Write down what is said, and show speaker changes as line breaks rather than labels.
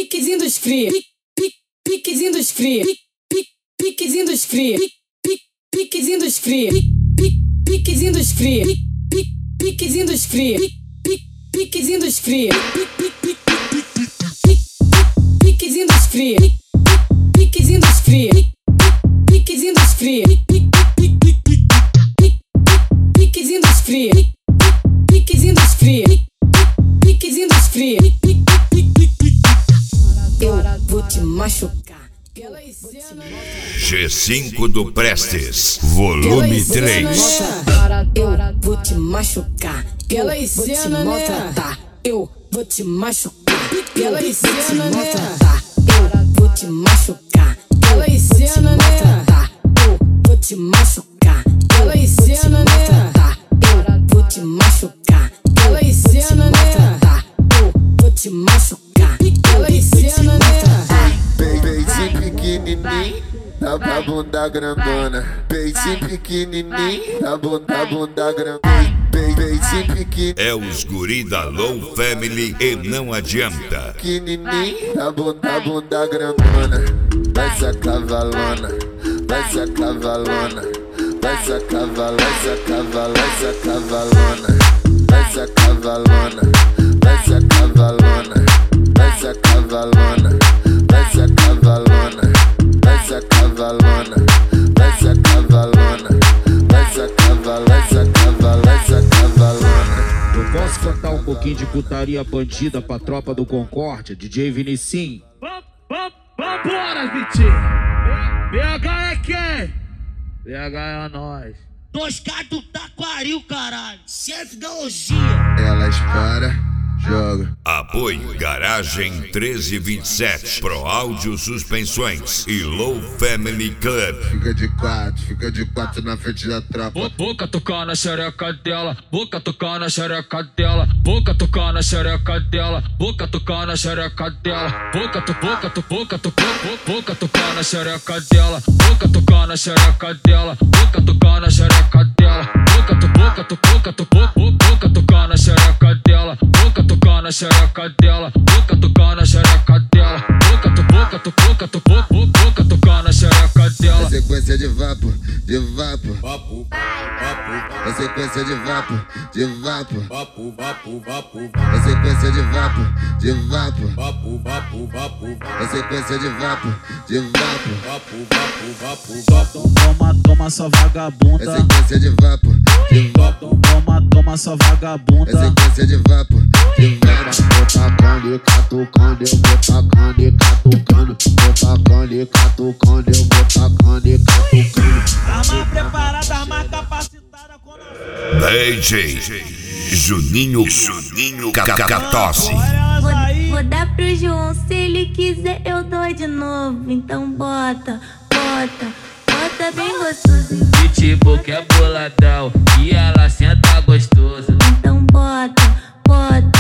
Piquezinho dos cria, piquezinho dos cria, piquezinho dos cria, piquezinho dos cria, piquezinho dos cria, piquezinho dos cria, piquezinho dos cria, piquezinho dos cria, piquezinho dos cria, piquezinho dos cria, piquezinho dos cria, piquezinho dos cria, piquezinho dos cria. Eu vou te machucar.
G5 do Prestes, volume 3.
Eu vou te machucar. Eu vou te maltratar. Eu vou te machucar. Eu vou te maltratar. Eu vou te machucar. Eu vou te maltratar. Eu vou te machucar. Eu vou te maltratar. Eu vou te machucar. Eu vou te maltratar. Eu vou te machucar. Eu vou te maltratar.
Peitinho pequenininho, da bunda grandona. Peitinho pequenininho, da bunda grandona. Peitinho pequenininho,
É os guri da Low Family e não adianta.
pequenininho, da bunda grandona. Vai se cavalona, vai se cavalona, vai se cavalona, vai se cavalona, vai se cavalona, vai se cavalona, vai se cavalona, vai se cavalona, vai se cavalona, vai se cavalona, vai se cavalona, vai se cavalona, vai se cavalona.
Eu posso cantar um pouquinho de putaria bandida pra tropa do Concórdia, DJ Vinicinho?
Vambora, Vitinho! BH é quem? BH é nós.
2K do Taquaril, caralho. Chefe da orgia.
Elas para, joga.
Apoio Garagem 1327, Pro Áudio Suspensões e Low Family Club.
Fica de quatro na frente da tropa.
Boca tocar na xereca dela, boca tocar na xereca dela, boca tocar na xereca dela, boca tocar na xereca dela, boca tocar na xereca dela, boca tocar na xereca dela, boca tocar na xereca dela, boca tocar na xereca dela, boca tocar na xereca dela, boca tocar na xereca dela, boca tocar na xereca dela.
É sequência de vapo, é sequência de vapo, é sequência de vapo, é sequência de vapo,
Toma sua vagabunda.
é sequência de vapo,
Toma sua vagabunda.
é sequência de vapo,
Vou tacando e catucando, eu vou tacando e catucando. Vou tacando e catucando, eu vou tacando e catucando.
Arma preparada, arma capacitada com
DJ Juninho Cacatosse.
Vou dar pro João, se ele quiser eu dou de novo. Então bota bem gostoso.
Pitbull que é boladão e ela senta gostoso.
Então bota